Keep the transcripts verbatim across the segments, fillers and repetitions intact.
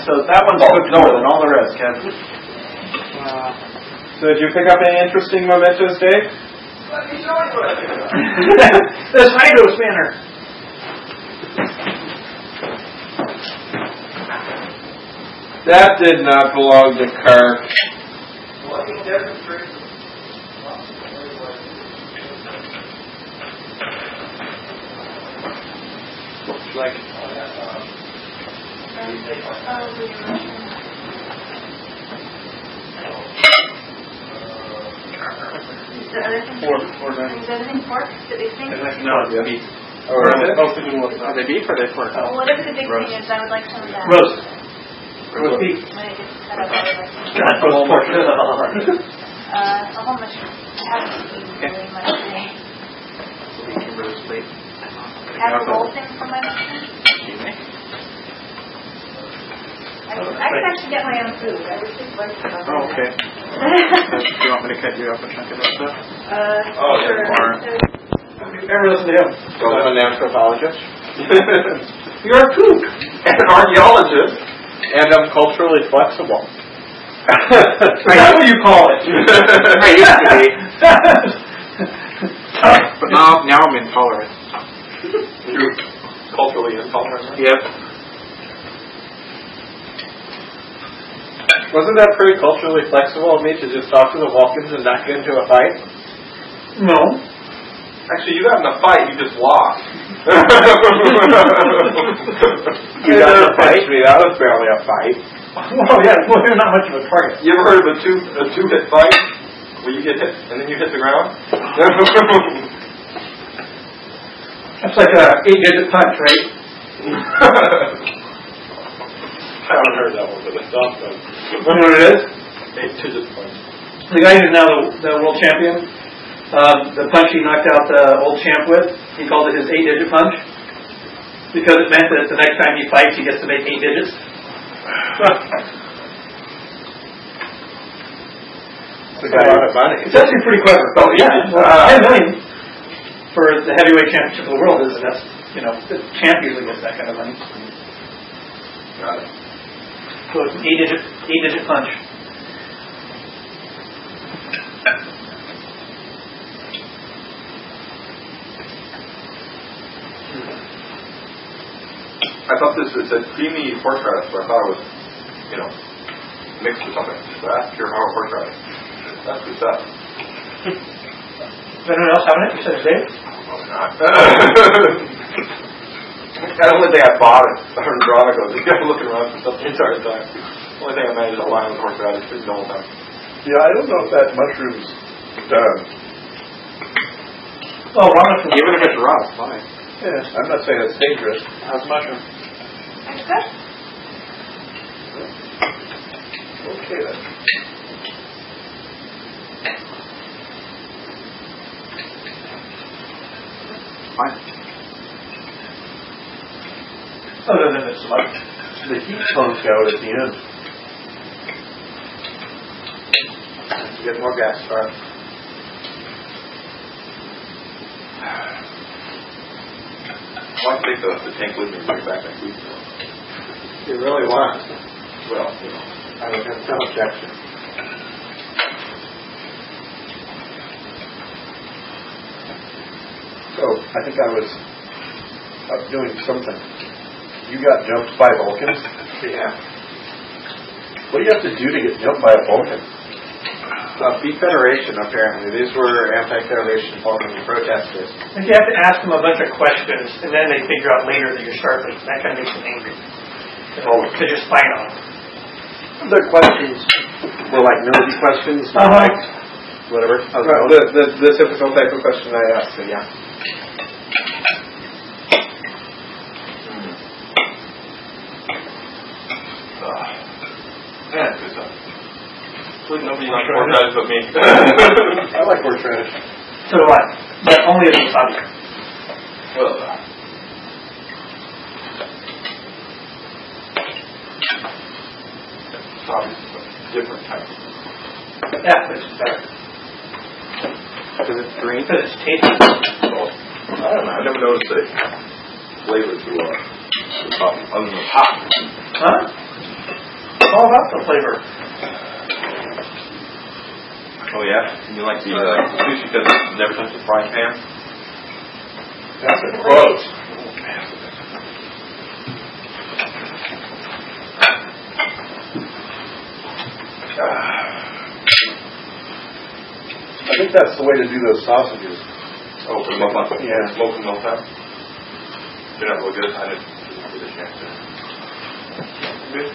So that one's oh, cooked no. more than all the rest, Ken. Wow. So did you pick up any interesting mementos, Dave? Let me show you what I picked up. This hydro spinner. That did not belong to Kirk. Let me demonstrate. Like, Pork. Is everything pork? Did they think? no, it's beef. Oh, is it? Are they beef or are they pork? Well, whatever the big thing is, I would like some of that. Roast. Roast beef. When it gets cut up, I would like some. God, roast pork. Uh, a whole mushroom. I haven't eaten really much today. Have a roll thing for my mushroom? I can, I can actually get my own food. I would just like to. Oh, okay. Do you want me to cut you up a chunk of that stuff? Uh, Oh, yeah, sure. tomorrow. Never listen to him. So I'm an anthropologist. You're a kook. And an archaeologist. And I'm culturally flexible. That's what you call it. I used to be. But now, now I'm intolerant. You're culturally intolerant. Yep. Wasn't that pretty culturally flexible of me to just talk to the Vulcans and not get into a fight? No. Actually, you got in a fight, you just lost. You got in a fight? Me, that was barely a fight. Well, yeah, well, you're not much of a target. You ever heard of a two a two hit fight? Where you get hit and then you hit the ground? That's like a eight-digit punch, right? I haven't heard that one, but it's awesome. You know what it is? Eight digit punch. The guy who's now the, the world champion, um, the punch he knocked out the old champ with, he called it his eight-digit punch because it meant that the next time he fights, he gets to make eight digits. It's a lot of money. It's actually pretty clever. Oh yeah, well, uh, ten million for the heavyweight championship of the world is that's you know the champ usually gets that kind of money. Got it. So it's an eight-digit eight-digit punch. I thought this was a creamy horseradish, but I thought it was, you know, mixed with something. So that's pure horseradish. That's good stuff. Does anyone else have it? You said it's Dave? Probably not. That's the only thing I bought at Andronico. You guys are looking around for stuff the entire time. The only thing I managed to buy was horseradish the whole time. Yeah, I don't know if that mushroom's done. Oh, raw mushroom. Even if it's raw, it's fine. Yeah, I'm not saying it's dangerous. How's mushroom? That's good. Okay then. Fine. Other than it's like The heat comes out at the end. You get more gas start. I want to take the, the tank with me and bring it back next week. You really want? Well, you know. I would have no objection. So, I think I was up doing something. You got jumped by Vulcans? Yeah. What do you have to do to get jumped by a Vulcan? Uh, Beef Federation, apparently. These were anti-Federation Vulcan protesters. if you have to ask them a bunch of questions and then they figure out later that you're starving, that kind of makes them angry. Because you're spying on them. The questions were like nosy questions, Uh-huh. like whatever. I don't know. the, the, the typical type of question I asked, so yeah. Man, good stuff. Really nobody likes horseradish but me. I like horseradish. So do I. But only as a subject. Well, it's obviously a different type. Yeah, but it's better. Because it's green. Because it's tasty. Well, I don't know. I never noticed the flavor to uh, the top, other than the top. Huh? all about the flavor. Oh yeah? And you like the uh, sushi because it's never touched the frying pan? That's a quote. I think that's the way to do those sausages. Oh, for milk on Yeah. Smoke and milk time? You're not real good. I didn't get a chance to. Good.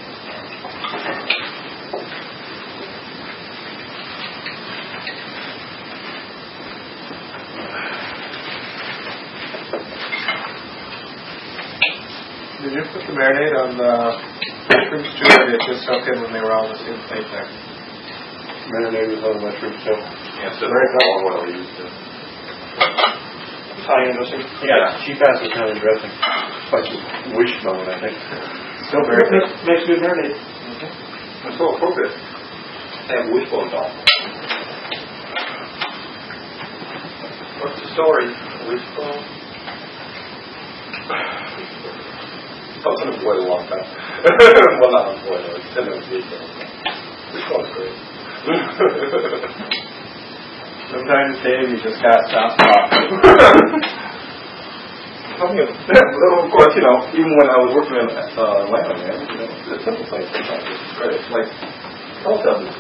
Did you put the marinade on the mushrooms too, or did it just soak in when they were all in the same plate there? Marinade with other mushrooms, so. Yeah, so very olive oil we used to. Italian dressing? Yeah, cheap ass Italian dressing. It's like wishbone, I think. Still very good. Makes, makes good marinade. That's so appropriate. I have wishbone doll. What's the story? Wishbone? I was unemployed a long time. Well, not unemployed, I was ten minutes wishbone. Wishbone's great. Sometimes, Dave, you just gotta stop talking. I mean, well, of course, you know, even when I was working in uh, Atlanta, man, you know, the simple things sometimes it's great. It's like, teletubbies.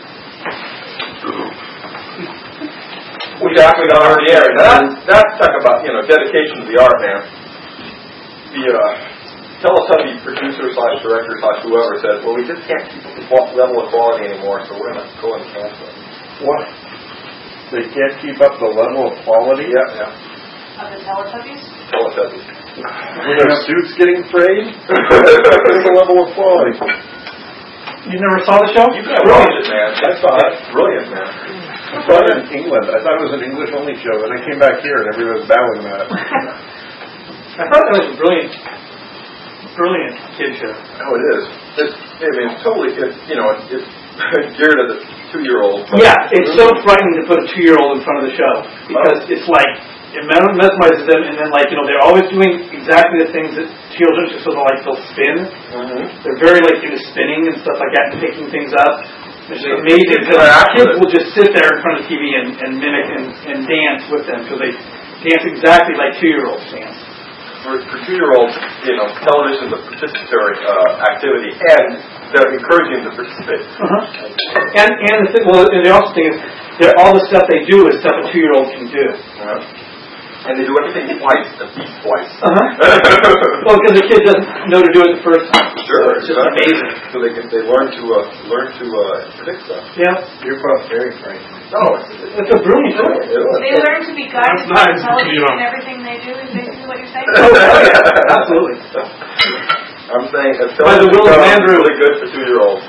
We actually got on the air. Now, that's, that's talk about, you know, dedication to the art, man. The uh, Teletubby producer slash director slash whoever says, well, we just can't keep this level of quality anymore, so we're going to go and cancel it. What? They can't keep up the level of quality? Yeah, yeah. Of the Teletubbies? Teletubbies. When their suits getting frayed? What's the level of quality? You never saw the show? You gotta watch it, man. That's, that's brilliant, man. I saw it in England. I thought it was an English only show, and I came back here and everybody was bowing at it. I thought that was a brilliant, brilliant kid show. Oh, it is. It's, I mean, it's totally, it, you know, it's, it's geared at a two-year-old. Yeah, it's so frightening to put a two-year-old in front of the show because oh. it's like it mesmerizes them, and then like you know they're always doing exactly the things that children just sort of like they'll spin. Mm-hmm. They're very like into spinning and stuff like that, and picking things up. It's so amazing because kids will just sit there in front of the T V and, and mimic and, and dance with them because they dance exactly like two-year-olds dance. For, for two-year-olds, you know, television is a participatory uh, activity, and they're encouraging them to participate. Uh-huh. And and the thing, well, and the also thing is, that all the stuff they do is stuff a two-year-old can do. Uh-huh. And they do everything twice, at least twice. Uh-huh. Well, because the kid doesn't know to do it the first time. Sure, it's just exactly. amazing. So they can they learn to uh, learn to uh, predict stuff. Yeah, you're both very frightening. No, it's, it's, it's a brilliant show. They learn to be guided by television and everything they do. Is basically what you're saying? Oh, yeah, absolutely. I'm saying it's by the will of Andrew, really good for two-year-olds.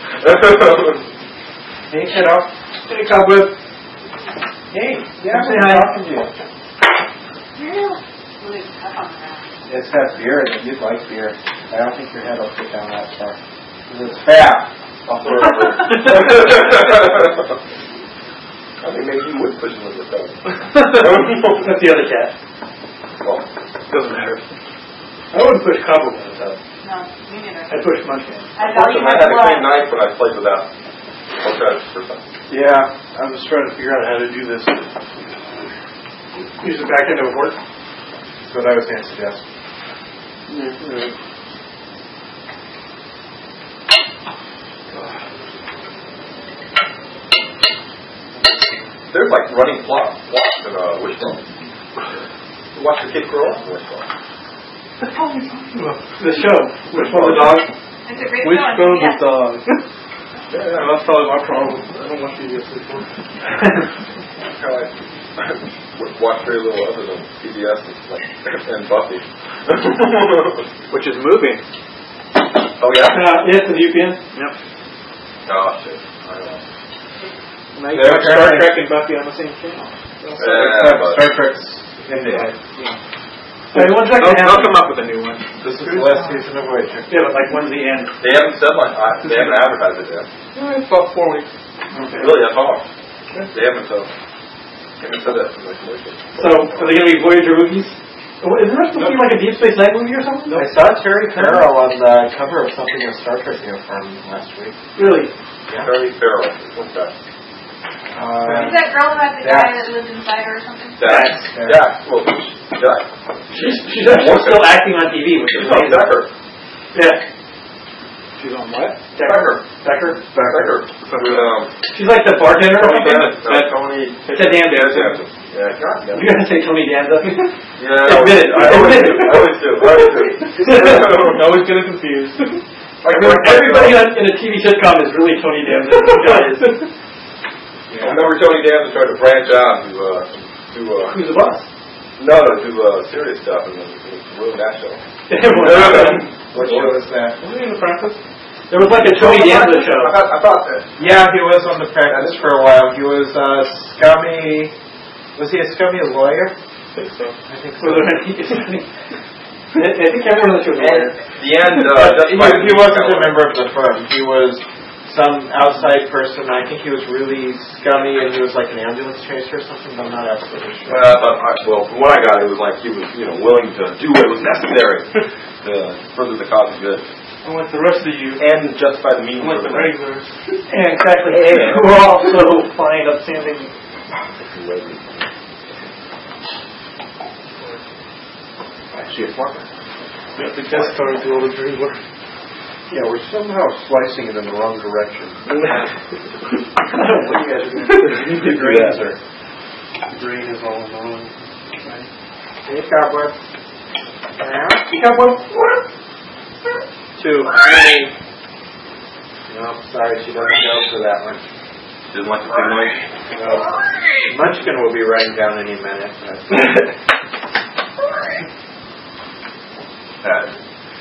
Hey, kiddo. Hey, Cobweb. Hey, yeah, I'm talking to you. It's that beer. You'd like beer. I don't think your head will fit down that far. It's fat. I think maybe you would push him with the thumb. That's the other cat. Well, doesn't matter. I wouldn't push Cobweb with the thumb. No, me neither. I'd push Munchkin. I value I my had a blood. clean knife when I played with that. Okay, for some. Yeah, I'm just trying to figure out how to do this. Use the back end of a fork. That's what I was going to suggest. Mm-hmm. There's like running plot plots in uh, Wishbone. Watch the kid grow up in Wishbone. The show. Wishbone the dog. It's a great Wishbone show. the dog. Yeah, yeah, that's probably my problem. I don't watch T V Wishbone. Watch very little other than P B S and, like, and Buffy. Which is moving. Oh, yeah? Uh, yes, the U P N. Yep. Oh, shit. I don't know. Now you got Star Trek and Buffy on the same channel. Yeah, Star Trek's in there. Hey, when's that They'll, gonna they'll happen? come up with a new one. This is the last season of Voyager. Yeah, but like when's the end? They haven't said like uh, they haven't advertised it yet. Yeah, it's about four weeks. Okay. Really, that's all. They haven't uh, haven't said that. Like, so, are they going to be Voyager Wookiees? Oh, isn't that supposed to be like a Deep Space Nine movie or something? I saw Terry Farrell on the cover of something in Star Trek uniform last week. Really? Yeah. Terry Farrell. What's that? Uh, Is that girl who had the Dax. guy that lived inside her or something? Dax. Dax. Well, Dax. She's, she's actually still acting on T V, which is She's on amazing. Decker. Yeah. she's on what? Decker. Decker. Decker. With, um, She's like the bartender or Tony something? Danza. Uh, Tony. Ted Danza. Danza. Yeah, God damn. You're going to say Tony Danza? Yeah, I Admit it. always- I always Admit do. it. I always do. I always do. Always get it confused. Like, Everybody on, in a T V sitcom is really Tony Danza. This guy is. I remember Tony Danza tried to branch out to, uh, to, uh, Who's the boss? no, no, to, uh, serious stuff and then ruined that show. What show is that? Was he in The Apprentice? There was like a Tony Danza show. I thought, I thought that. Yeah, he was on The Apprentice for a while. He was a scummy. Was he a scummy lawyer? I think so. I think so. I think everyone in the show was a lawyer. The end, uh, he, he wasn't a member of the firm. He was some outside person. I think he was really scummy, and he was like an ambulance chaser or something, but I'm not absolutely sure. Uh, but, I, well, from what I got, it was like he was, you know, willing to do what was necessary to further the cause of good. And with the rest of you, And justify the means with of the it. regulars. Yeah, exactly. Who are also fine, upstanding. Actually, a farmer. We have to guest star do all the dirty work. Yeah, we're somehow slicing it in the wrong direction. I don't know what you guys are doing. The grains are, the grain is all in the wrong. Hey, cowboy. You got one? Two. Three. No, sorry, she doesn't go for that one. Didn't like the big noise. No. Munchkin will be running down any minute. Uh,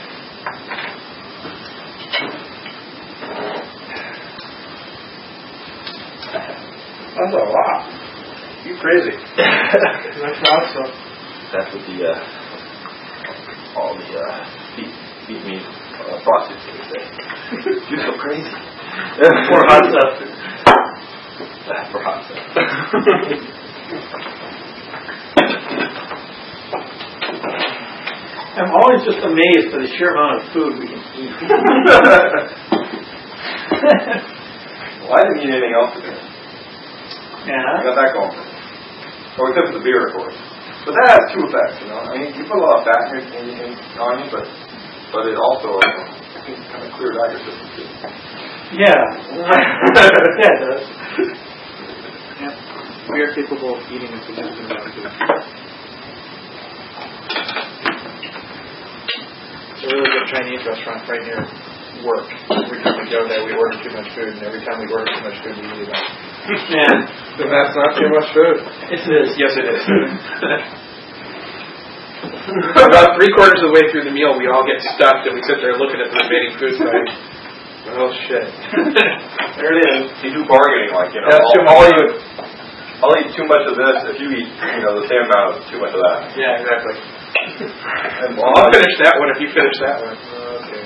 That's a lot. You crazy. That's awesome. That's what the, uh, all the, uh, feed, feed me, uh, prostitutes say. You're so crazy. For hot stuff. Ah, for hot stuff. I'm always just amazed by the sheer amount of food we can eat. Well, I didn't eat anything else today. I Yeah. got that going for me. Well, except for the beer, of course. But that has two effects, you know. I mean, you put a lot of fat in, in, in on you, but but it also, uh, I think, kind of clears out your system too. Yeah. Yeah, it does. Yeah. We are capable of eating a significant amount of food. There's a really good Chinese restaurant right near work. Every time we go there, we order too much food, and every time we order too much food, we eat it up. Yeah. Then that's not too much food. Yes, it is. Yes, it is. About three quarters of the way through the meal, we all get stuffed, and we sit there looking at the remaining food like, oh shit. There it is. You do bargaining, like, you know, That's too I'll, I'll, much eat, I'll eat too much of this if you eat, you know, the same amount of too much of that. Yeah, exactly. And Well, I'll finish that one if you finish that one. Okay.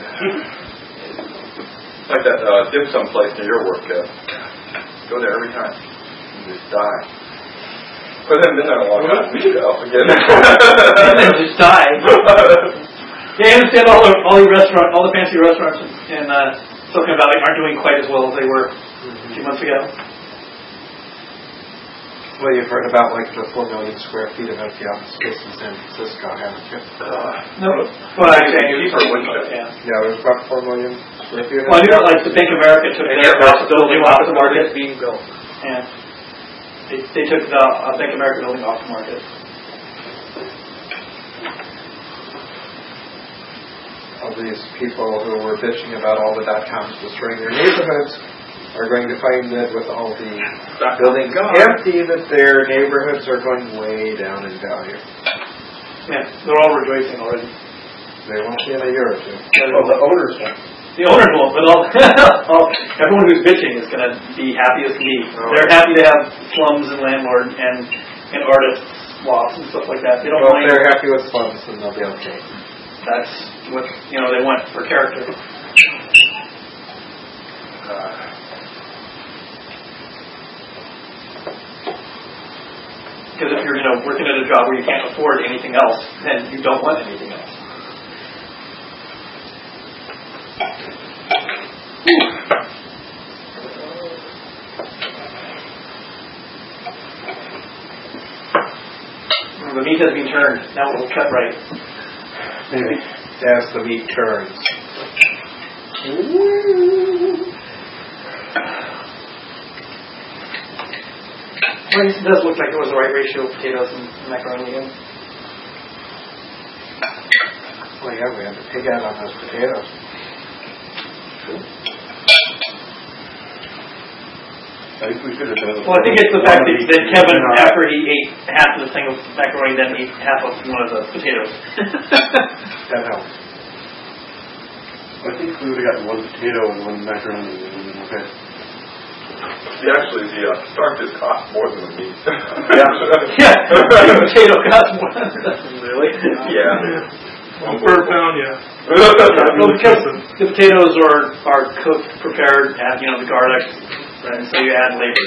It's like that uh, dim sum place near your work, Kev. Go there every time. You just die. But then been there a long time. We should go again. And then just die. Yeah, I understand all the all the restaurant, all the fancy restaurants in uh, Silicon Valley aren't doing quite as well as they were a few months ago. Well, you've heard about like the four million square feet of empty office space in San Francisco, haven't you? Uh, No, well, actually, Cheaper, wouldn't it? yeah. Yeah, there's about four million square feet. Well, I knew that, like the Bank of America took their office building off the market. being built. Yeah, they they took the uh, Bank of America building off the market. All these people who were bitching about all the dot-coms destroying their neighborhoods are going to find that with all the buildings empty, that their neighborhoods are going way down in value. Yeah, they're all rejoicing already. They won't be in a year or two. Oh, the owners won't. The owners won't, but all, all everyone who's bitching is going to be happy as can be. They're happy to have slums and landlord and and artists lofts and stuff like that. They don't Well, if mind. they're happy with slums, then they'll be okay. That's what you know they want for character. Uh, Because if you're, you know, working at a job where you can't afford anything else, then you don't want anything else. The meat has been turned. Now it will cut right. Maybe as the meat turns. Well, it does look like it was the right ratio of potatoes and macaroni again. Well, yeah, we had to pig out on those potatoes. I think we could have done it. Well, I think it's the fact that, that Kevin, after he ate half of the thing of macaroni, then ate half of one of the potatoes. That helps. I think we would have gotten one potato and one macaroni. Okay. See, actually, the uh, starches cost more than the meat. Yeah. Yeah. The potato costs more than really. Yeah. One per pound, yeah. Well, because the potatoes are are cooked, prepared, have you know the garlic, and so you add labor.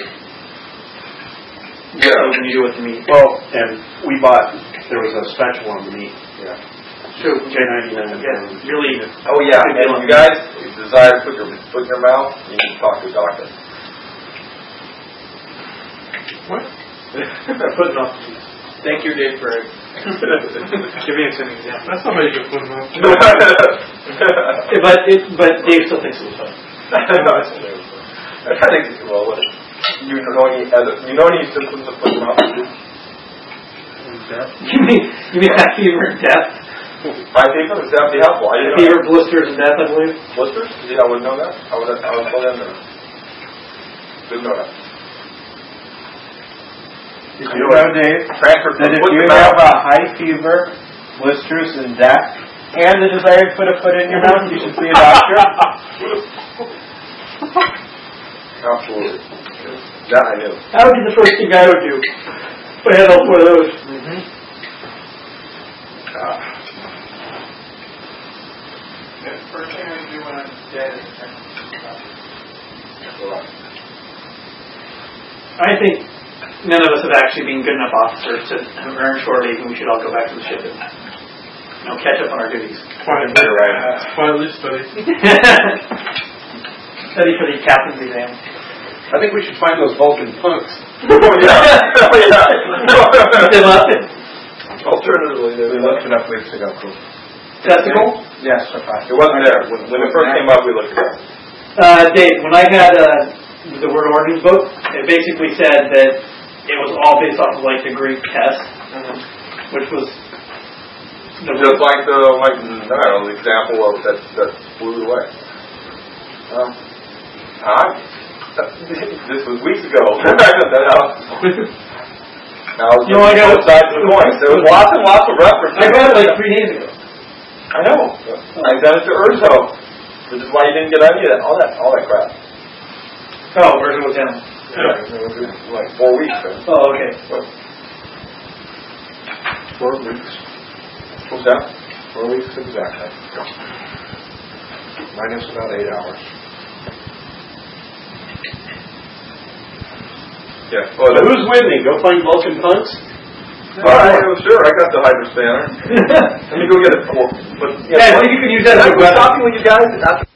Yeah. When you do with the meat. Well, and we bought, there was a special on the meat. Yeah. True. J ninety-nine. Yeah. Really. Oh yeah. And you guys, if you desire to put your foot in your mouth, you need to talk to a doctor. What? Putting off. Thank you, Dave, for giving us an example. That's not how you can put them up. but it, but Dave still thinks it was fun. I think well, what, you know any other, you know any symptoms of foot mouth? You mean you mean that fever and death? My fever is definitely helpful. I didn't fever, blisters, and death, I believe. Blisters? Yeah, I wouldn't know that. I would. I would tell them that. Didn't know that. Did you know, Dave, Transfer that if you have a high fever, blisters, and death, and the desire to put a foot in your mouth, you should see a doctor? Absolutely. That I knew. That would be the first thing I would do if I had all four of those. Mm-hmm. Uh, the first thing I would do when I'm dead is I think none of us have actually been good enough officers to earn shore leave, and we should all go back to the ship and you know, catch up on our duties. Finally, right. Finally study. Study for the captain's exam. I think we should find those Vulcan punks. oh yeah. Oh yeah. Pick them up. Alternatively, We looked it up weeks ago. Cool. Testicle? Yes, so far. it wasn't there when, when it first came up. We looked at it. Uh, Dave, when I had uh, the Word Origins book, it basically said that it was all based off of like the Greek test, mm-hmm. which was the just like the like I don't know the example of that that blew away. Um, I, this was weeks ago. that out. Now you know, I got both sides of the coin. There was lots and lots of references. I got it like three days ago. I know. I sent it to Urso, which is why you didn't get any of that, all that, all that crap. Oh, where's it was down? Yeah, it was like four weeks. Right? Oh, okay. Four weeks. What's that? Four weeks exactly. Minus about eight hours. Yeah. Oh, So who's winning? Go find Vulcan punks? all right, well, sure. I got the hydro spanner. Let me go get it. For, but, Yeah, I think you could use that as a Can I go weapon. shopping with you guys? After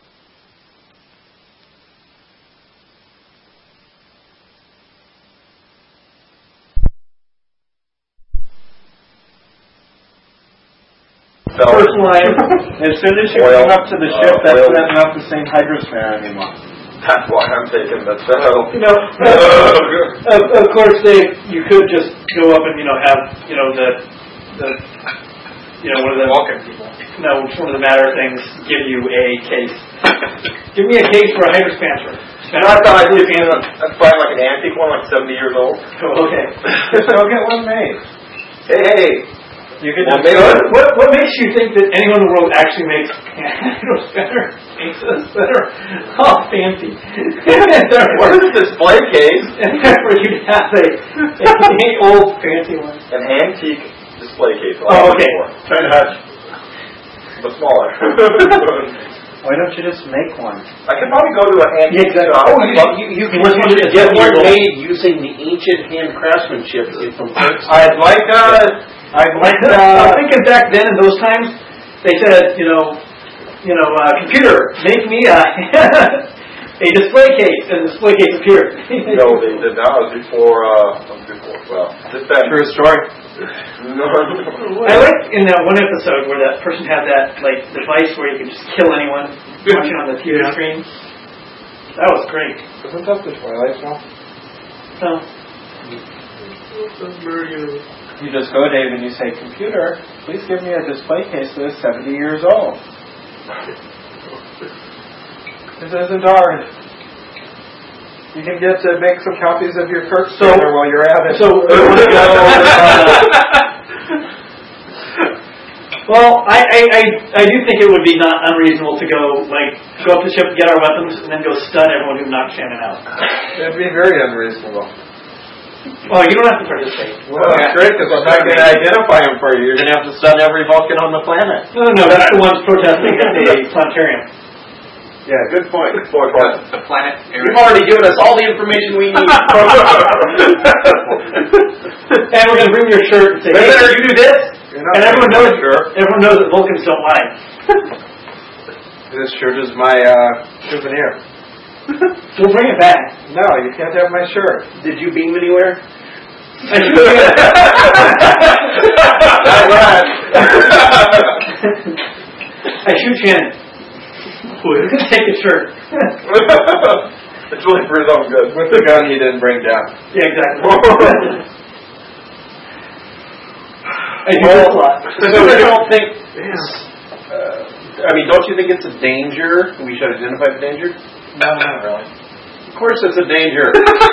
First line. As soon as you Oil. come up to the ship, Uh, that's oil. not, not the same hydrospan anymore. That's why I'm taking the cell. You know, of, of course, they you could just go up and you know have you know the the you know one of the Walking people. no one of the matter things give you a case. Give me a case for a hydrospanner. And I thought I'd get I'd buy like an antique one, like seventy years old. Oh, okay. Go get one made. Hey, hey. You could Well, just maybe- What, what what makes you think that anyone in the world actually makes hydrospanner? Makes us better. Oh, fancy. What is a display case? For you to have a, a old fancy one. An antique display case. Oh, okay. Trying to hutch. But smaller. Why don't you just make one? I could probably go to an antique Yeah, exactly. shop. Oh, you, you, you can Which one is get it? one made using the ancient hand craftsmanship from Turks. I'd like uh I'd like I'm uh thinking back then in those times, they said, you know, you know, uh, computer, make me a, a display case, and the display case appeared. No, they did not. It was before, uh, before, well, this that. true story. No. I liked in that one episode where that person had that like device where you could just kill anyone watching on the T V Yeah. screen. That was great. Isn't that the Twilight Zone? So, You just go, Dave, and you say, computer, please give me a display case that is seventy years old. This isn't ours. You can get to make some copies of your Kirk So- scanner while you're at it. so we want to go. Uh, well, I, I, I, I do think it would be not unreasonable to go like go up to the ship, get our weapons, and then go stun everyone who knocked Shannon out. It'd be very unreasonable. Well, you don't have to participate. Well, that's great, because I'm not going to identify him for you. You're going to have to stun every Vulcan on the planet. No, no, no, that's the ones protesting at the planetarium. Yeah, good point. Good point, point. The planet. You've already given us all the information we need. And we're going to bring your shirt and say, hey, did you do this? And everyone knows, everyone knows that Vulcans don't lie. This shirt is my uh, souvenir. We'll bring it back. No, you can't have my shirt. Did you beam anywhere? I shoot Shannon. I shoot Shannon. Take his shirt. It's really for his own good. With the gun you didn't bring down. Yeah, exactly. I do this a lot. So you don't think, uh, I mean, don't you think it's a danger? We should identify the danger? No, not really. Of course it's a danger.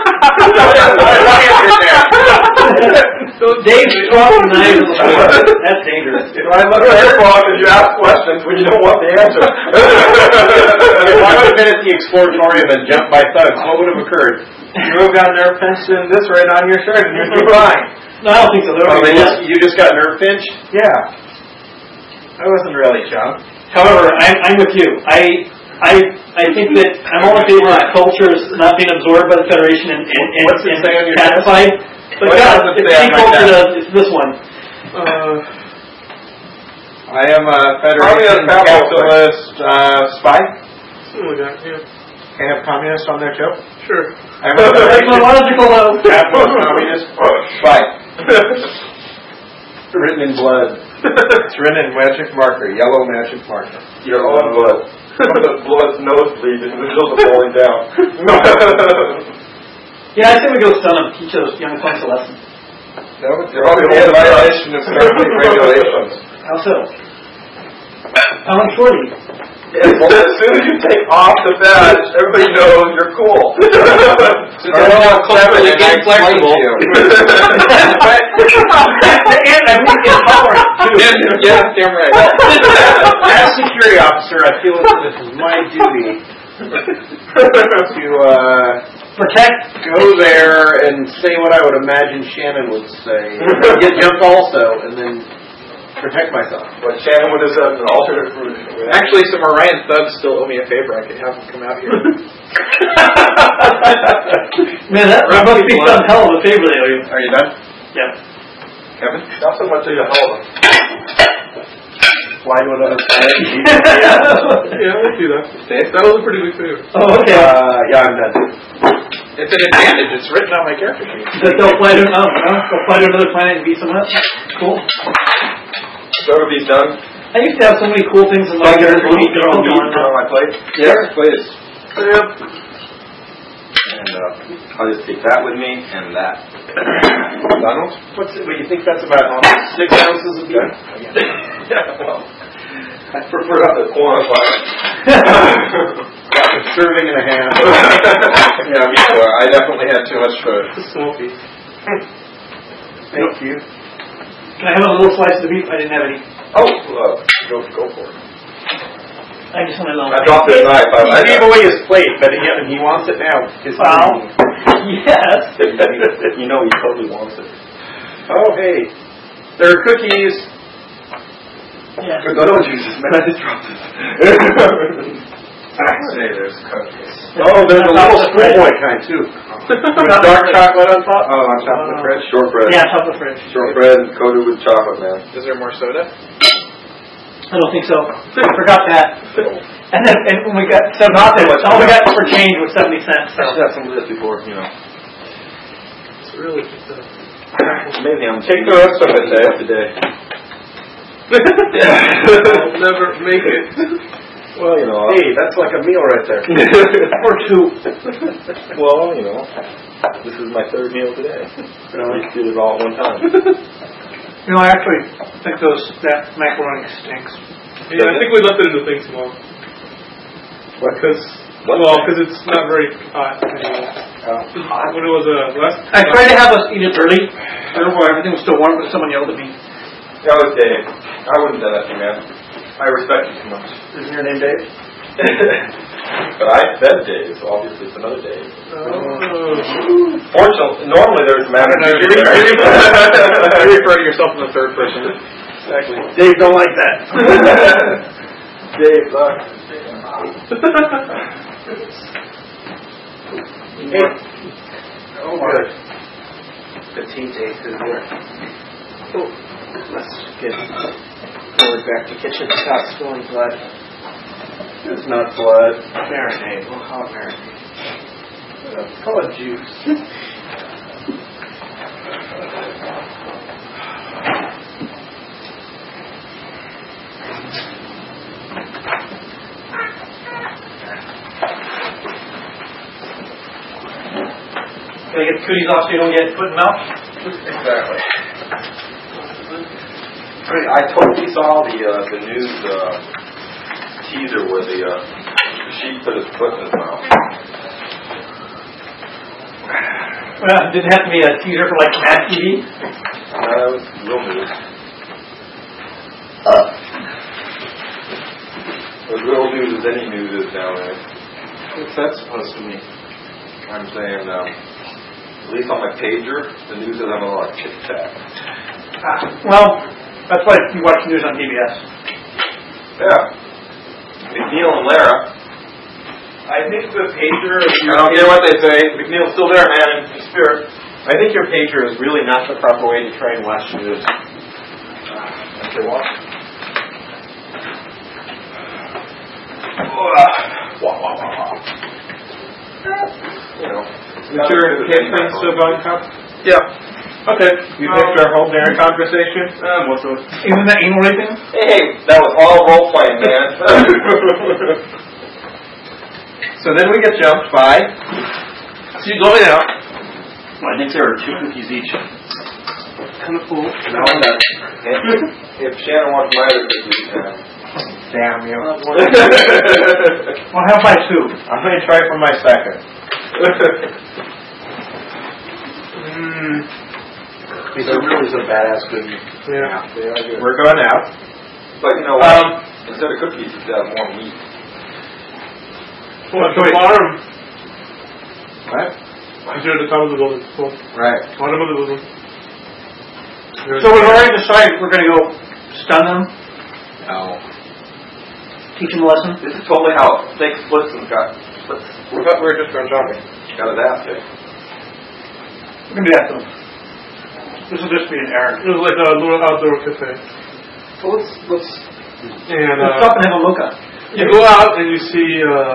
So Dave's dropping knives on the floor. That's dangerous. If I look at your phone and you ask questions when you don't want the answer. If I would have been at the Exploratorium and jumped by thugs, what would have occurred? You would have got nerve pinched in this right on your shirt and you'd be fine. No, I don't think so. They're Oh, already they blood. just, you just got nerve pinched? Yeah. I wasn't really shocked. However, I'm, I'm with you. I I I think that I'm all in favor of cultures not being absorbed by the Federation and, and, and, What's it and say on your pacified. But What God, does it if say any on my culture tab? does, it's this one. Uh, I am a Probably a Federation capitalist. capitalist uh, spy. Something like that, yeah. Can I have communists on there too? Sure. I'm a Federation Technological though. capitalist communist spy. Written in blood. It's written in magic marker, yellow magic marker. Your own blood. The blood's nosebleed and the hills are falling down. Yeah, I say we go stun them, teach those young punks a lesson. That would You're probably be a old enough. violation of Starfleet regulations. How so? I'm like Shorty. As soon as you take off the badge, everybody knows you're cool. Since I'm not clever, Culturally then I explain inflexible. to you. And I'm weak and tolerant too. Yeah, damn right. As security officer, I feel that it is my duty to uh, Protect. go there and say what I would imagine Shannon would say. Get jumped also, and then protect myself. But Shannon would have said an alternate route. Actually, some Orion thugs still owe me a favor. I could have them come out here. Man, that, that must be some hell of a favor they owe you. Are you done, Yeah. Kevin? Not so much of a hell of a Fly to another planet. Yeah, let's do that. Dave? That was a pretty big favor. Oh, okay. Uh, yeah, I'm done. It's an advantage. It's written on my character sheet. That they'll fly to, oh, no, they'll fly to another planet and beat someone up. Cool. So to be done. I used to have so many cool things in my Like, character we sheet. need They're all to gone now. on my plate. Yes, please. And uh, I'll just take that with me and that. Donald? What's it, what, you think that's about almost six ounces of beef? Yeah, well, I prefer not to quantify it. A serving and a half. Yeah, me too. I definitely had too much food. It's smoky. Thank you. Can I have a little slice of the beef? I didn't have any. Oh, uh, go go for it. I just want to know. I dropped this knife. I, I He gave away his plate, but he, he wants it now. His Wow. Yes. You know he totally wants it. Oh, hey. There are cookies. Yeah. No, no, Jesus, man, I just dropped it. Say there's cookies. Oh, there's a little schoolboy kind too. With dark chocolate on top. Oh, on top of the fridge? Shortbread. Yeah, chocolate fridge. Shortbread coated with chocolate, man. Is there more soda? I don't think so. I forgot that. And then and when we got so not that all we got for change was seventy cents. So. I should have some of this before, you know. It's really just a... It's amazing. I'm taking the rest of it today. today. I'll never make it. Well, you know. Hey, that's like a meal right there. Or two. Well, you know, this is my third meal today. I just did it all at one time. You know, I actually think those that macaroni stinks. Yeah, I think we left it in the thing small. Because, well, because it's not very hot anymore. Uh, When it was uh, last... I tried to have us eat it early. I don't know why everything was still warm, but someone yelled at me. That was Dave. I wouldn't have done that to you, man. I respect you too much. Isn't your name Dave? But I said Dave, so obviously it's another Dave. Oh. Fortunately, normally there's a matter of You refer to yourself in the third person. Exactly. Dave don't like that. Dave, look. Hey. Oh, good. The tea taste is here. Oh, let's get going back to kitchen. Stop spilling blood. It's not blood. Marinade. We'll call it marinade. Uh, call it juice. Can I get the cooties off so you don't get put in mouth? Exactly. I totally saw the uh, the news uh, teaser where the, uh, the sheep put his foot in his mouth. Well, it didn't have to be a teaser for like Mad T V. Uh, that was real news. As real news as any news is nowadays. What's that supposed to mean? I'm saying, um, at least on my pager, the news is I'm a lot of chit chat. Ah, well, that's why you watch the news on P B S. Yeah. McNeil and Lara. I think the pager is I don't care what they say. McNeil's still there, man, in spirit. I think your pager is really not the proper way to try and watch news. Okay, watch. Wow, wow, wow, wow. You know. Is your campaign still going, Cup? Yeah. Okay. You picked our whole dinner conversation? Um, what's those? Even that anal raping? Hey, that was all role playing, man. So then we get jumped by... She's going out. Well, I think there are two cookies each. Kind of cool. No, if Shannon wants my other cookies, uh, Damn you. Well, how about two? I'm going to try for my second. Mm. These are really some badass cookies. Yeah. they are good. We're going out. But you know what? Um, Instead of cookies, you should have more meat. Well, the bottom. What? These are the top of the building. Cool. Right. Bottom of the building. So we've already decided we're going to go stun them, No. teach them a lesson. This is totally how steak splits and got splits. We thought we were just going shopping. Got his ass kicked. We're going to do that to them. This will just be an errand. It was like a little outdoor cafe. Well, let's let's. And Let's uh, stop and have a look at. you go out and you see uh,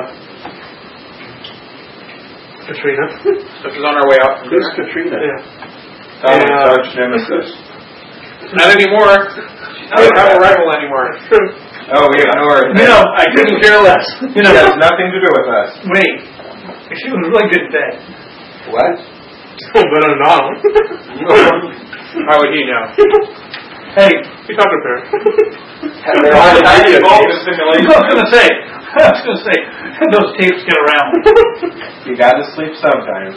Katrina. So she's on our way out. Who's Katrina? Yeah. Oh, Yeah. Arch Nemesis. Not anymore. She doesn't have a rival anymore. Oh, we ignore it. You know, I couldn't care less. You know, It has nothing to do with us. wait. She was really good today. What? Oh, better not. How would he know? Hey, You talked to her. They're all tiny involved in I simulation. was going to say, I was going to say, those tapes get around. You gotta sleep sometimes.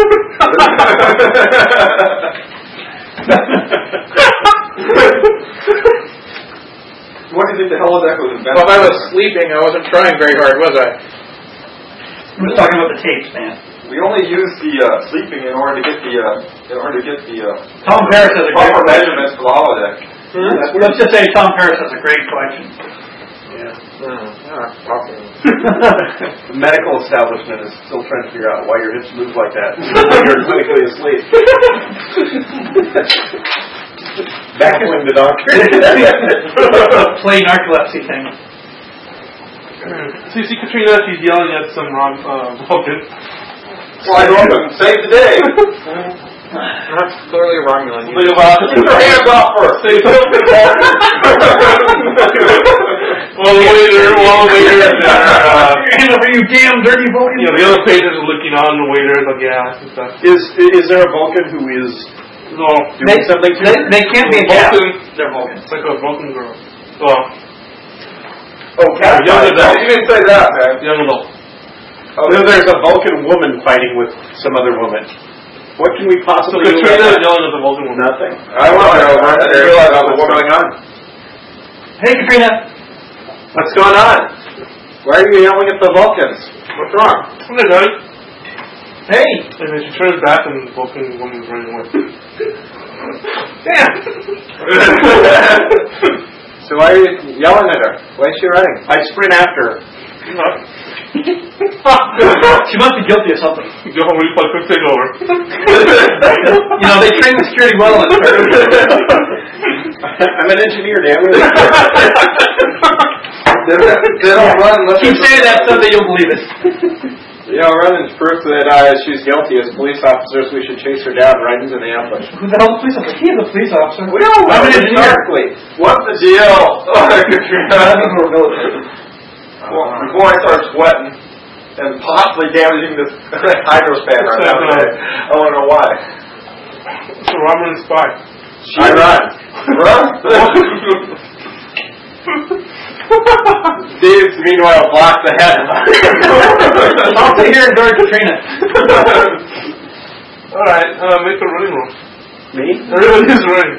What do you think the hell of that was invented? Well, if I was sleeping, I wasn't trying very hard, was I? I'm just talking about the tapes, man. We only use the uh, sleeping in order to get the uh, in order to get the uh, Tom Paris has a great proper question. measurements for the holodeck. Hmm? Let's just say Tom Paris has a great collection. Yeah. The medical establishment is still trying to figure out why your hips move like that when you're clinically asleep. Baffling the doctor. Play narcolepsy thing. So you see Katrina, she's yelling at some wrong uh, Vulcan. Fly Roman, save the day. That's clearly Romulan. Think about it. Keep your hands off her. Say something. Well, the waiter, well, the waiter is there. Uh, Hand over, you damn dirty Vulcan. you know, the other patrons are looking on, the waiter is like, yeah, and stuff. Is is there a Vulcan who is So, doing They, something to they, it? they can't be a cat. Vulcan, They're Vulcans. it's like a Vulcan girl. Well, Oh, cat young fight. adult. You didn't say that, man. Young adult. Oh, Then there's a Vulcan woman fighting with some other woman. What can we So possibly do Katrina is about that? yelling at the Vulcan woman. Nothing. I want to know. I didn't realize that was going on. Hey, Katrina. What's going on? Why are you yelling at the Vulcans? What's wrong? Hey, guys. Hey. And then she turns back and the Vulcan woman's running away. Damn! So why are you yelling at her? Why is she running? I sprint after her. She must be guilty of something. Go home and you play quick takeover. You know, they train the security well in there. I'm an engineer, damn it. they don't, they don't run unless Keep saying that, someday you'll believe it. You know, running's proof that uh, she's guilty. As police officers, we should chase her down right into the ambush. Who the hell is a police officer? He is a police officer. We don't I'm know an engineer. exactly. What's the deal? Oh, Katrina. I think we're military. Well, before I start sweating and possibly damaging this hydro span right now today, I want to know why. It's a Romulan spy. I run. Run? Steve, meanwhile, blocks ahead. I'll stay here and guard Katrina. Alright, uh, make a running roll. Me? Everybody is running.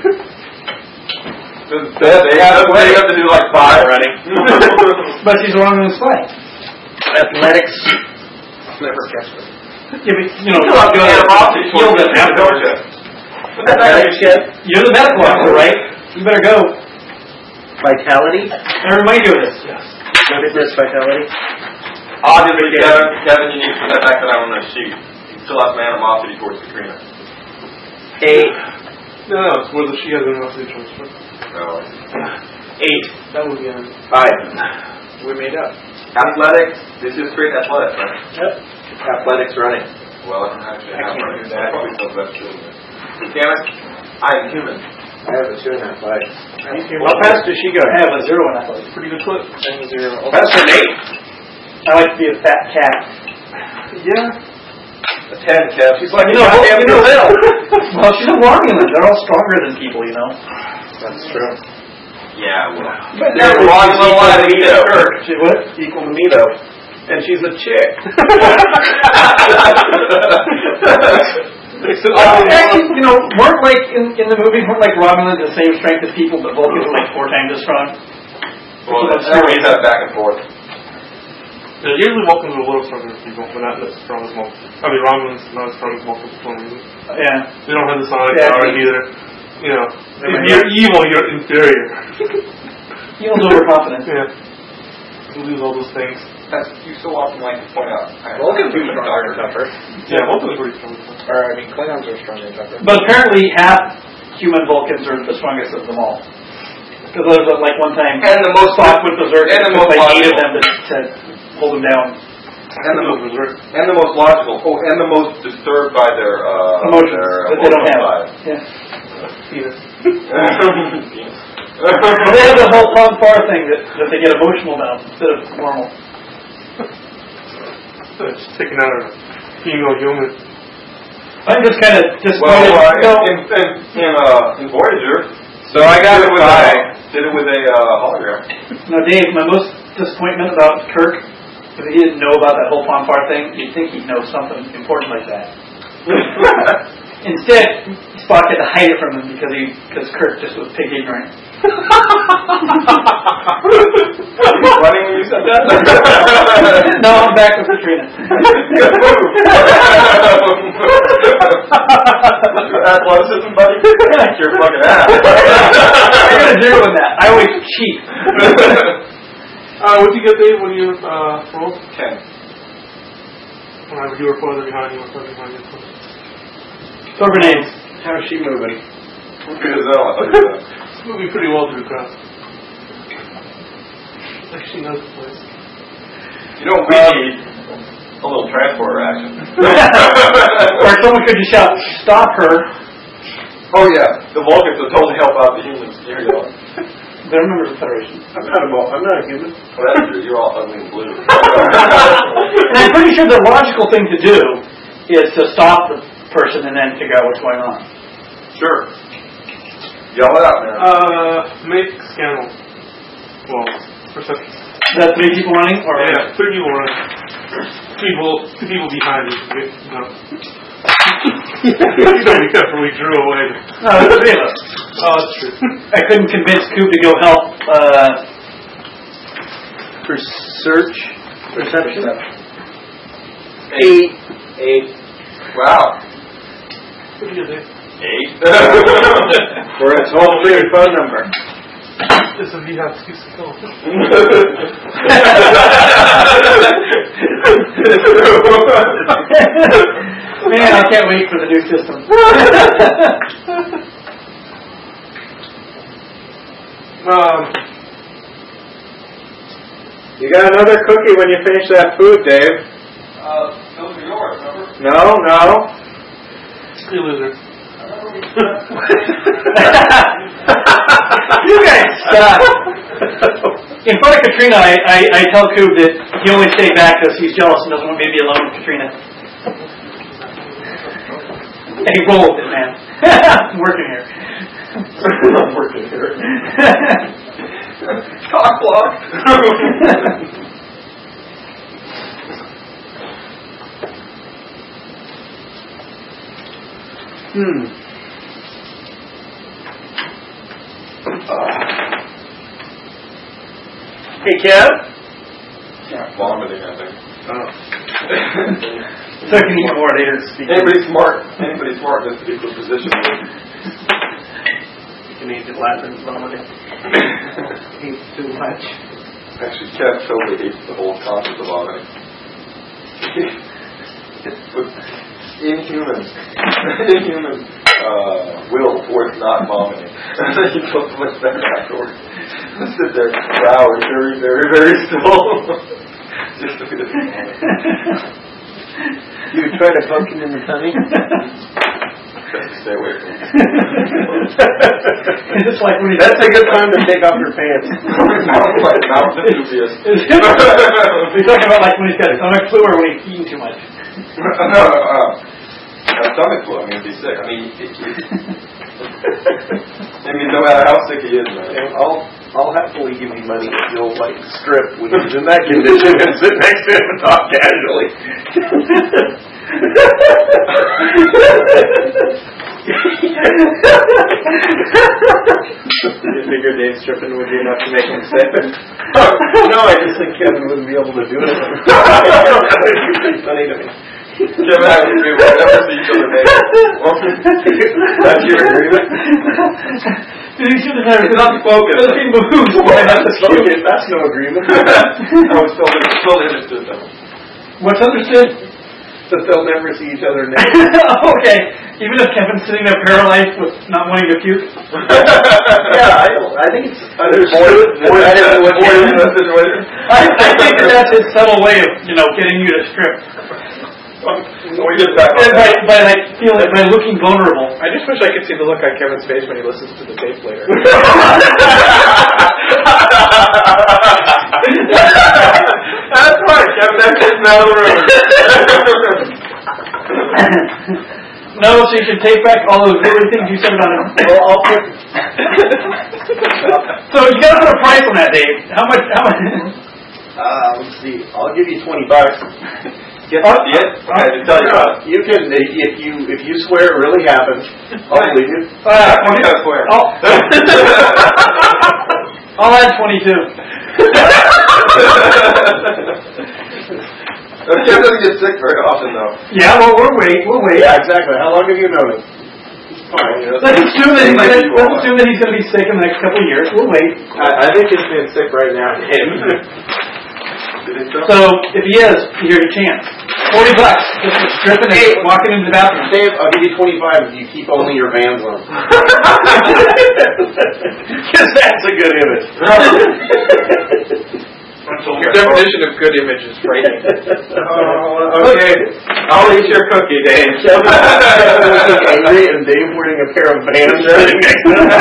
They have, they have, they have to do like five running. But she's wrong in the spy. Athletics. Never catch me. Yeah, but, you know, You have to have animosity heal towards them them, don't afterwards. you? Athletics yet? You're the medical officer, right? You better go. Vitality? I remind you of this. Yes. Fitness, vitality? Obviously, Kevin, Kevin, you need to put that back that I'm on the sheet. You still have some animosity towards Katrina. Eight. No, no, it's whether she has animosity towards her. No. Eight. That would be an Five. We made up. Athletics. This is straight athletics, right? Yep. Athletics running. Well, I don't actually I have can't running. do that. Probably still best doing it. Damn it. I am human. I have a two in athletics. How fast does she go? I have a zero in athletics. pretty good clip. And zero. That's an eight. I like to be a fat cat. Yeah. A ten, Kev. She's like, You know, goddamn you know, gazelle. well, she's a Romulan. They're all stronger than people, you know. That's true. Yeah, well. But They're now wrong she's little equal line to to me, get though. hurt. She what? Equal to me, though. And she's a chick. Uh, actually, you know, weren't like in, in the movies, weren't like Romulans the same strength as people, but Vulcans were like four times as strong. Well, that's always that back and forth. Yeah, usually Vulcans are a little stronger than people, but not as strong as Vulcans. I mean, Romulans not as strong as Vulcans for some reason. Yeah. They don't have the sonic Yeah, power they- either. You know, They if might you're evil, you're inferior. Evil's overconfident. Yeah. You lose all those things. That's, you so often like to point out. Vulcans are stronger and tougher. Yeah, Vulcans are pretty strong. Or, I mean, Klingons are stronger and tougher. But apparently half human Vulcans are the strongest of them all. Because there was like one time, And the most Spock with berserk, and the because most they needed logical. them to, to hold them down. And the, most, and the most logical. Oh, and the most disturbed by their uh, Emotions their that they don't emotional have. side. Yeah. Penis. Well, they have the whole Pon farr thing that, that they get emotional now instead of normal. Just taking out a female human. I'm just kind of disappointed. Well, uh, no, in, in, in, uh, in Voyager, So I got did a it with five. a, did it with a uh, hologram. no, Dave, my most disappointment about Kirk is that he didn't know about that whole Pon farr thing. You'd think he'd know something important like that. Instead, Spock had to hide it from him because he because Kirk just was pig ignorant. Were you funny when you said that? No, I'm back with Katrina. Good move. Your athleticism, buddy? You're fucking ass. I got a zero in that. I always cheat. uh, what did you get, Dave, when you uh, rolled? Ten. Alright, you were farther behind, you were farther behind. Throw grenades. How's she moving? Good as hell, I'll tell you that. It's moving pretty well through the crowd. Like she knows the place. You know what we um, need? A little transporter action. Or someone could just shout, stop her. Oh yeah, the Vulcans will totally help out the humans. Here you go. They're members of the Federation. I'm not a Vul- I'm not a human. Well, that's true. You're all ugly and blue. And I'm pretty sure the logical thing to do is to stop the person and then figure out what's going on. Sure. Yell it out, man. Uh, make scandal. Well, perception. That's three people running? Or yeah, three people running. People, two people behind you. No. You don't be careful, we drew away. No, there's three of us. Oh, that's true. I couldn't convince Coop to go help, uh... For search? Perception? Eight. Eight. Wow. What do you do? Eight. For a toll-free phone number. Listen, you have excuse to kill. Man, I can't wait for the new system. um, You got another cookie when you finish that food, Dave. Uh, those are yours, remember? No, no. you loser. You guys stop. In front of Katrina, I, I, I tell Coop that he only stayed back because he's jealous and doesn't want me to be alone with Katrina. Hey, roll with it, man. I'm working here. I'm working here. Cock block. Hmm. Hey, Kev? Yeah, vomiting, I think. Oh. So I can eat more later. Anybody smart, anybody smart in this particular position. You can eat it laughing and vomiting. Eat too much. Actually, Kev totally hates the whole concept of vomiting. Inhuman. Inhuman uh, will towards not vomiting. And then he goes to much better afterwards. Sit there, wow, very, very, very still. Just look at it. You try to function in the tummy? Stay away from it. It's like when he That's a good time to take off your pants. My mouth is dubious. You're talking about like when he's got a stomach flu or when he's eating too much? No, no, uh, a stomach flu. I mean, he'd be sick. I mean, it, it, I mean, no matter how sick he is, man. I'll, I'll happily give you money if you'll, like, strip when he's in that condition and sit next to him and talk casually. You figure Dave stripping would be enough to make him sick? No, I just think Kevin wouldn't be able to do it. It's pretty funny to me. Kevin and I would agree we'll never see each other naked. That's your agreement? It's not spoken. That's no agreement. I was still, still understood though. What's understood? That they'll never see each other naked. Okay. Even if Kevin's sitting there paralyzed with not wanting to puke? Yeah, I, I think it's understood. More than that situation. I, I think that that's his subtle way of, you know, getting you to strip. We get back on by, that. by like feeling, by looking vulnerable. I just wish I could see the look on Kevin's face when he listens to the tape later. That's right, Kevin. That kid's now the room. No, so you should take back all those really things you said about him. Well, I'll put... So you gotta put a price on that, Dave. How much? How much? Uh, let's see. I'll give you twenty bucks. Yes, oh, yes. I had to tell you about it. You can, if you if you swear it really happened, I'll believe you. Uh, I'm gonna swear. I'll, I'll add twenty-two. Ken doesn't get sick very often, though. Yeah, well, we'll wait. We'll wait. Yeah, exactly. How long have you known him? Fine. You know, Let's assume that he's gonna, let's assume that he's going to be sick in the next couple of years. We'll wait. I, I think he's being sick right now. So if he is, here's your chance. Forty bucks just for stripping and walking into the bathroom. Dave, I'll give you twenty-five if you keep only your Vans on. Because that's a good image. Your definition of good image is frightening. Oh, okay. I'll eat your cookie, Dave. Angry and Dave wearing a pair of Vans sitting next to him.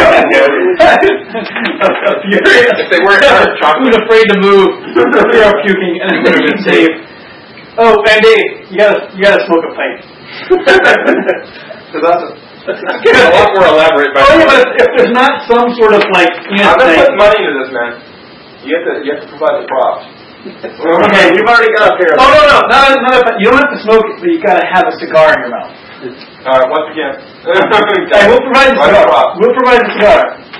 Furious. If they weren't dark chocolate. Who's afraid to move? You're out puking, and then would have been Dave. Oh, and Dave, you gotta you gotta smoke a pipe. Because that's a, a lot more elaborate. Oh yeah, but if there's not some sort of like, you know, I'm gonna thing. put money into this, man. You have to you have to provide the props. Okay, You've already got a pair of Oh no no, not, not a, you don't have to smoke it, but you gotta have a cigar in your mouth. All right, once again. Okay, we'll provide the Provide the cigar. props. We'll provide the cigar.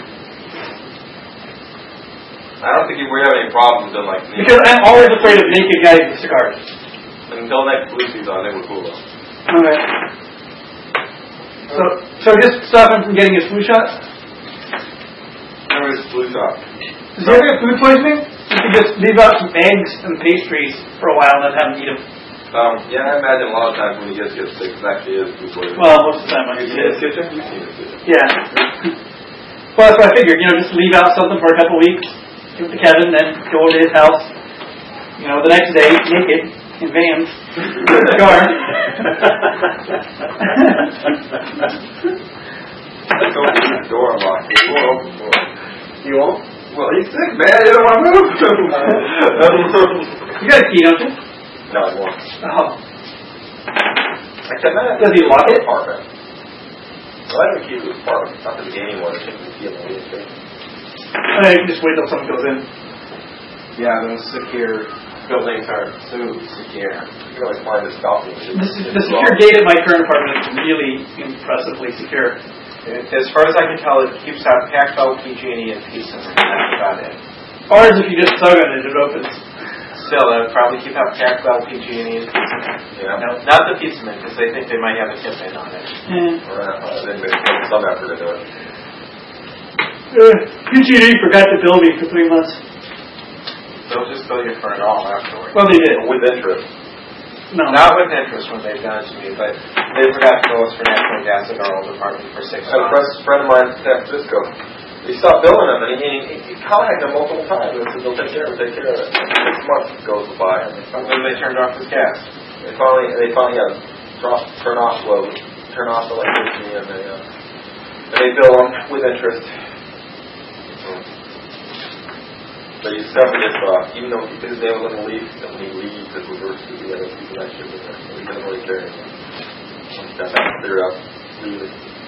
I don't think we have any problems doing like me. Because I'm always afraid of naked guys with cigars. Until next flu season, I think we're cool though. Okay. So, so just stop him from getting his flu shot? Remember his flu shot. Does he ever get food poisoning? You can just leave out some eggs and pastries for a while and then have him eat them. Um, yeah, I imagine a lot of times when he gets gets sick, it actually is food poisoning. Well, most of the time I Have you do. seen his kitchen? You've seen his kitchen. Yeah. Well, that's what I figured. You know, just leave out something for a couple weeks, give it to Kevin, then go over to his house. You know, the next day, naked, in Vans, cigar. Let's open the door and lock the door open for him. You won't? Well, he's sick, man. You don't want to move. You got a key, don't you? No, I won't. Oh. I cannot. Does he lock it? Apartment. Well, I have a key to his apartment. Not the beginning one. I think the key on the way thing. Uh, you can just wait till someone goes in. Yeah, those secure buildings are so secure. You can always find this balcony. The, the secure gate at my current apartment is really impressively secure. As far as I can tell, it keeps out Pac-Bell, P G and E, and Peaceman. That's about it. Ours, if you just tug on it, it opens. Still, that would probably keep out Pac-Bell, P G and E, and Peaceman. Yeah. No, not the Peaceman, because they think they might have a tip in on it. Mm. Or uh, then they put some effort into it. Uh, P G and E forgot to bill me for three months. They'll just bill you for it all afterwards. Well, they did. With interest. No. Not with interest when they've done it to me, but they forgot to bill us for natural gas at our old apartment for six I had a months. friend, friend of mine in San Francisco. He stopped billing them, and he, he, he contacted them multiple times. They said they'll take care of it, take care of it. Six months goes by, and they When finally, they turned off his gas. they finally, they finally had to drop, turn off slow, turn off the electricity, and they, uh, and they bill them with interest. But you discover this, uh, even though his name was on the lease, and when he leaves, it reverses to the other people that shit in there. So he doesn't really care anymore. He's got that figured out, really.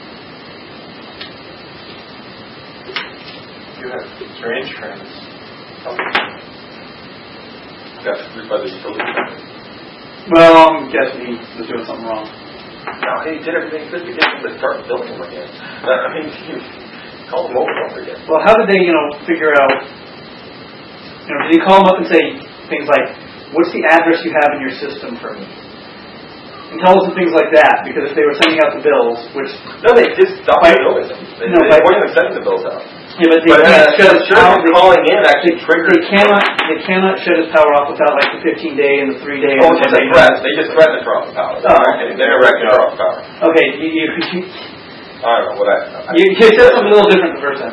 You have strange friends. Got screwed by the utility company. Well, I'm guessing he was doing something wrong. No, he did everything he could to get them to start billing him again. I mean, he called them over and over again. Well, how did they, you know, figure out? You know, did he call them up and say things like, "What's the address you have in your system for me?" And tell us some things like that, because if they were sending out the bills, which No, they just stopped By- billing them. They, No, they by- weren't even sending the bills out. yeah, but they But can't uh, shut his sure, power. calling in actually triggered. They cannot. They cannot shut his power off without like the fifteen day and the three day. Oh, and it's just a threat. They just threatened to turn off the power. Oh, okay. They never actually turned off the power. Okay, you, you, you, I don't know what I. I you, you said something a little different the first time.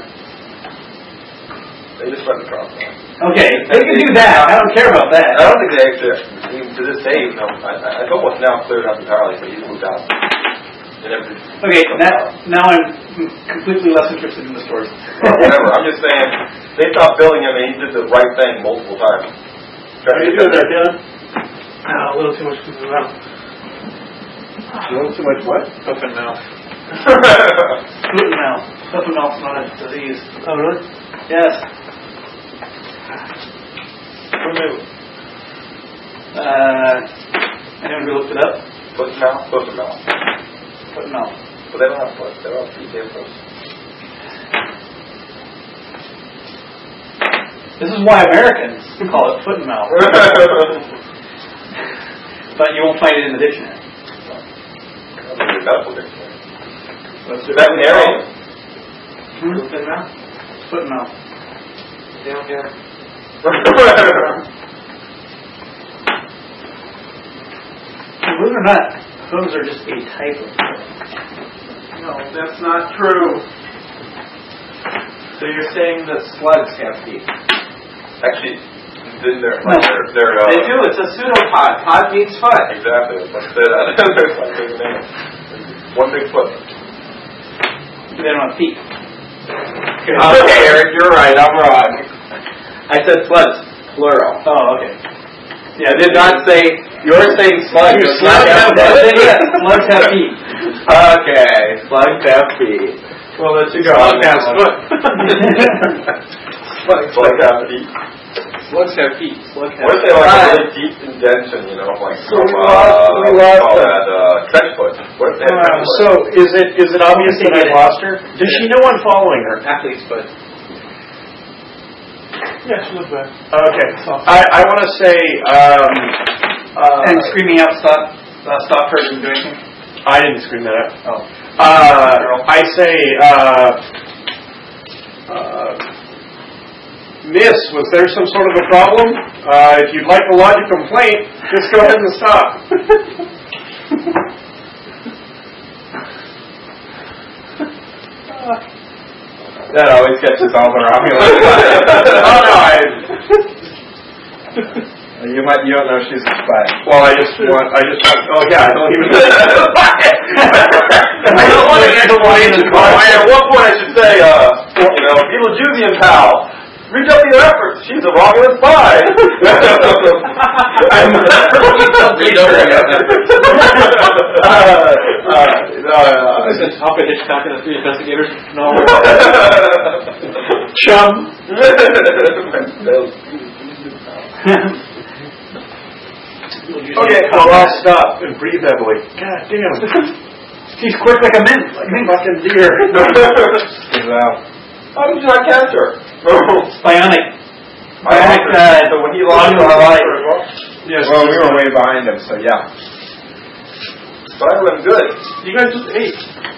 They just threatened to turn off the power. Okay, they can do that. I don't care about that. I don't think they actually, even to this day, you know, I, I, it's almost now cleared up entirely, but he's moved out. They never did. Okay, now, now I'm completely less interested in the story. Or whatever. I'm just saying, they stopped billing him and he did the right thing multiple times. How are you doing there, Kevin? Oh, a little too much food in the mouth. A little too much what? Open mouth. Foot and mouth. Foot and mouth's not a disease. Oh, really? Yes. Uh, anyone who looked it up? Foot and mouth, foot and mouth. Foot and mouth. But they don't have foot, they don't have feet, they have foot. This is why Americans call it foot and mouth. but you won't find it in the dictionary. Medical dictionary. Veterinarian. Hmm? Foot and mouth. Foot and mouth. Down here. Believe it or not, hooves are just a type of. No, that's not true. So you're saying that slugs have feet? Actually, they're, they're, No. they're, they're uh, They do. It's a pseudopod. Pod means foot. Exactly. Let's say that. There's one big name. One big foot. They don't have feet. Okay, Eric, you're right. I'm wrong. I said slugs, plural. Oh, okay. Yeah, I did not say, you're saying slugs. Your Slugs have yeah, slugs have feet. Okay, slugs have feet. Well, there you go. Slug has foot. Slugs have feet. Slugs have feet. Slug has What if they like a really deep indentation, you know, like So from, we uh, lost- we what do you lost call her. that, uh, trench foot? What if they have trench foot? So is it is it obvious that I lost her? Does she know I'm following her? Athlete's foot. Yeah, she looks bad. Okay. I, I want to say, um, uh, And screaming out, stop, uh, stop her from doing anything. I didn't scream that out. Oh. Uh, I say, uh, uh, Miss, was there some sort of a problem? Uh, if you'd like to lodge a complaint, just go ahead and stop. That always catches all the Romulans. Oh no, I. You might you don't know she's a spy. Well, I just want I just want oh yeah, I don't even I don't want an explanation. At one point I should say, uh, you know, Beetlejuicean pal, redouble your efforts. She's a Romulan spy. I'm not really something sure. Uh, uh, uh, This is Papa Hitchcock and the Three Investigators. No. Chum. Okay, well, I'll stop and breathe heavily. God damn. He's quick like a mint. Like a mint. Fucking deer. Wow. How did you not catch her? Bionic. I Bionic, uh, uh, so when he lost Romulus her light. Yes. Well, we were way behind him, so yeah. But I went good. You guys just ate.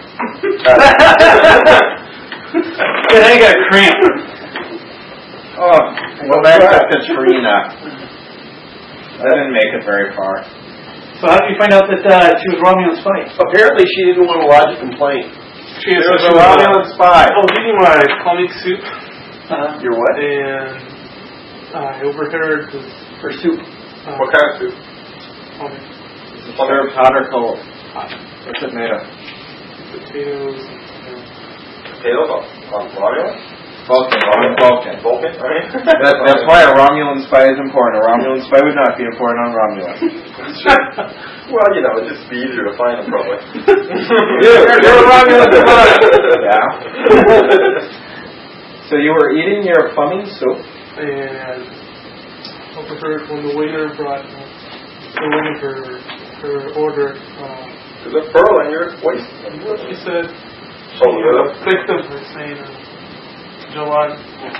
Yeah, now you got a cramp. Oh, well, that's a Katrina. I didn't make it very far. So how did you find out that uh, she was Romulan spy? Apparently, she didn't want to lodge a complaint. She There was a Romulan spy. I was eating my comic soup, Uh, Your what? and I overheard this. for soup. Uh, What kind of soup? comic Served hot or cold? hot What's it made of? potatoes. And, you know. Potatoes on, on Romulan? Vulcan. Vulcan. Vulcan, right? That, that's why a Romulan spy is important. A Romulan spy would not be important on Romulus. Well, you know, it'd just be easier to find them, probably. You're a Romulan spy. Yeah. So you were eating your plumbing soup? And overheard when the waiter brought uh, the woman her her order. Uh, There's a pearl in your waist. she said Oh, yeah. victim was saying uh, Jalan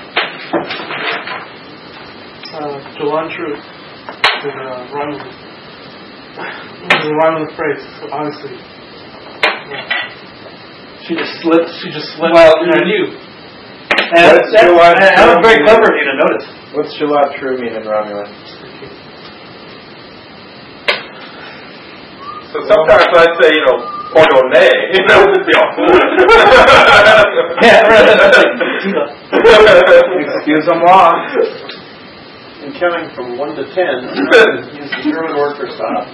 uh, Jalan Truth is uh, Romulan. It was a Romulan phrase, so obviously yeah. She just slipped. she just slipped. Well, and I knew. And that's, that's, that, that was very clever of you to notice. What's Shalat True mean in Romulan? So sometimes I'd say, you know, pardonne, you know, you know. Yeah, right. That's like, Excuse moi. And counting from one to ten, use the German word for stop.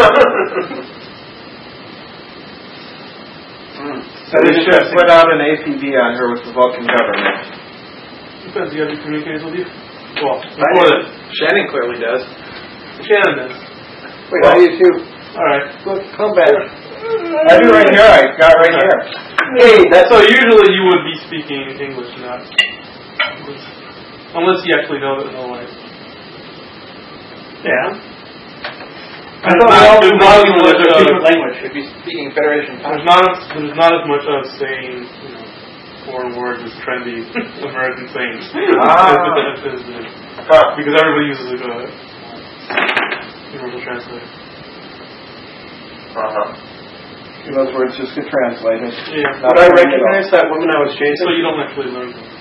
Mm. So we should have put out an A P B on her with the Vulcan government. Depends. You have to communicate with you. Well, I before do. that, Shannon clearly does. Shannon does. Wait, how do you too? All right. Look, come back. I do right here. I got right here. Hey, that's so usually you would be speaking English, not English. Unless you actually know that no way. yeah. I There's thought we not- all there's knew not Romulan was as a much different of- language. Should be speaking Federation There's not as, there's not as much of saying, you know, foreign words as trendy American saying. Ah. As- as- as- as- because everybody uses a uh, universal translator. Uh-huh. Those words just get translated. Yeah. Not Would I for me at all. recognize that woman I was chasing? So you don't actually learn them.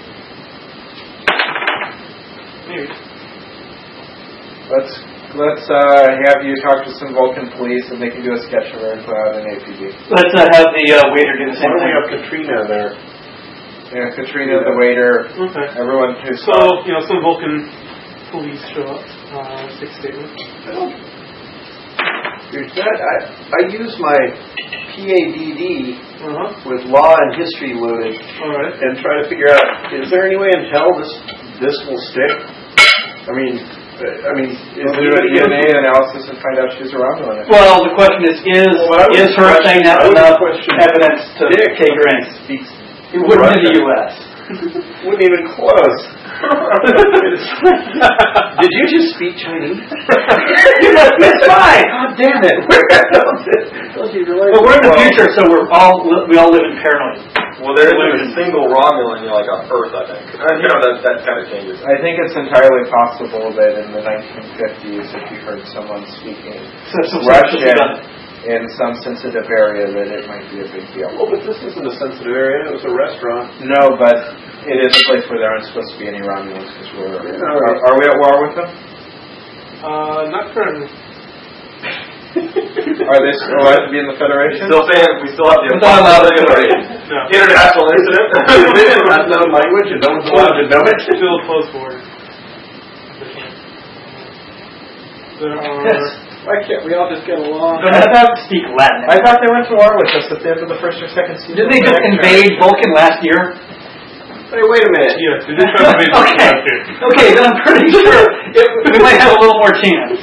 Maybe. Let's let's uh, have you talk to some Vulcan police, and they can do a sketch of her and put out an A P B. Let's uh, have the uh, waiter do the Why same don't we thing. have Katrina there? Yeah, Katrina, the waiter, Okay. everyone who's So, you know, some Vulcan police show up, uh, take statement. Here's that. I, I use my P A D D Uh-huh. with law and history loaded Alright. and try to figure out, is there any way in hell this this will stick? I mean, uh, I mean, is We'll there do a D N A any analysis and find out she's a Romulan. Well, the question is, is Well, I would is her question- saying that I would enough question evidence to Dick. take her in? speaks? It wouldn't in the U S Wouldn't even close. Did you just speak Chinese? It's fine. God damn it. Don't you realize? But we're in the Well- future, so we're all we all live in paranoia. Well, there isn't a single Romulan, you know, like on Earth, I think. Uh, you know, that, that kind of changes. I think it's entirely possible that in the nineteen fifties, if you heard someone speaking So, so, Russian in some sensitive area, that it might be a big deal. Well, but this isn't a sensitive area. It was a restaurant. No, but it is a place where there aren't supposed to be any Romulans because we're. Yeah. Are, are we at war with them? Uh, not currently. Are they still allowed to be in the Federation? Still saying we still have the It's not allowed to No. international incident. Unknown language and no one's allowed to know it. Still a close border. There are... Why can't we all just get along? But I thought to speak Latin. I thought they went to war with us at the end of the first or second season. Didn't they just invade Vulcan last year? Hey, wait a minute. Yeah, they did try to make Okay. it here. Okay, then I'm pretty sure it, we might have a little more chance.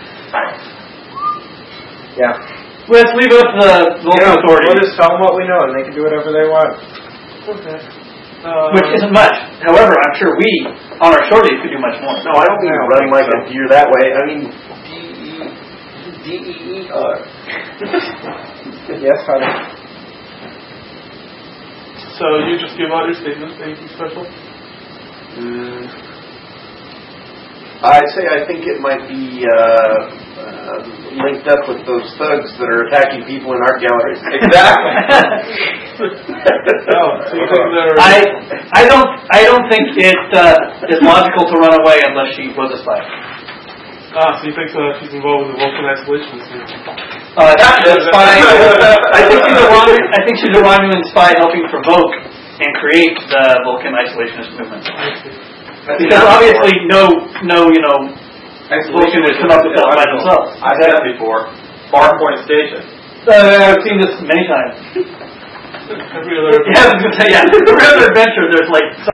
Yeah. Let's leave it up to the Vulcan Yeah, authorities, we'll just tell them what we know, and they can do whatever they want. Okay. Uh, which isn't much. However, I'm sure we, on our shorties, could do much more. No, I don't mean I don't run think like so. a deer that way. I mean D E E R. Yes, honey. So you just give out your statement. Anything special? Mm. I'd say I think it might be uh, uh, linked up with those thugs that are attacking people in art galleries. Exactly. Oh, so you think they're... I I don't I don't think it uh, is logical to run away unless she was a spy. Ah, so you think uh, she's involved with the Vulcan isolationist here? Uh, she's a spy. I think she's a Romulan, I think she's a Romulan spy helping provoke and create the Vulcan isolationist movement. I see. Because obviously, no no you know Vulcan would come up with that by themselves. I've said that before. Bar Point Station. Uh, I've seen this many times. Every other... Yeah, I was gonna say, yeah. Every other adventure, there's like.